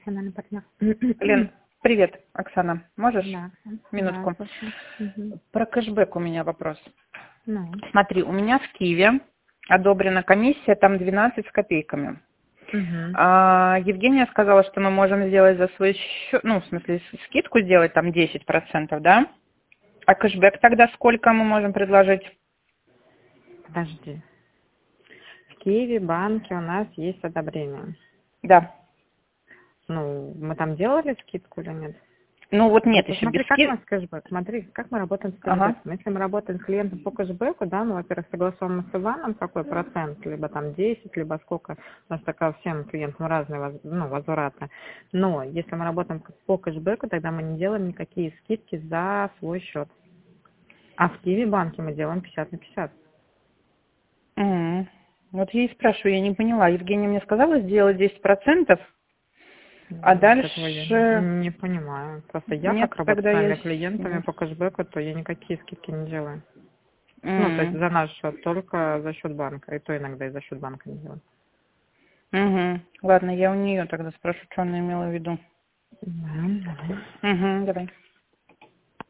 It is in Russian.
Национальный партнер. Лен, привет, Оксана. Можешь? Да. Минутку. Да, слушаю. Мгм. Про кэшбэк у меня вопрос. Ну. Смотри, у меня в Киеве одобрена комиссия, там 12 с копейками. Мгм. Евгения сказала, что мы можем сделать за свой счет, ну, в смысле, скидку сделать там 10%, да? А кэшбэк тогда сколько мы можем предложить? Подожди. В Киеве банке у нас есть одобрение. Да. Ну, мы там делали скидку или нет? Ну вот нет, Просто еще без смотри, как у скидки. нас кэшбэк. Смотри, как мы работаем с Ага. кэшбэком. Если мы работаем с клиентом по кэшбэку, да, ну, во-первых, согласовано с Иваном, какой процент, либо там 10, либо сколько. У нас такая всем клиентам разные возвраты. Но если мы работаем по кэшбэку, тогда мы не делаем никакие скидки за свой счет. А в Киеве банке мы делаем 50/50. М. Вот я и спрашиваю, я не поняла. Евгения мне сказала сделать 10%, а Вот этого я дальше не понимаю. Просто я, нет, как работаю тогда с я... моими клиентами по кэшбэку, то я никакие скидки не делаю. Ну, то есть М. за наш счет, только за счет банка. И то иногда и за счет банка не делаю. Мгм. Ладно, я у нее тогда спрошу, что она имела в виду. Да, да. Угу, давай.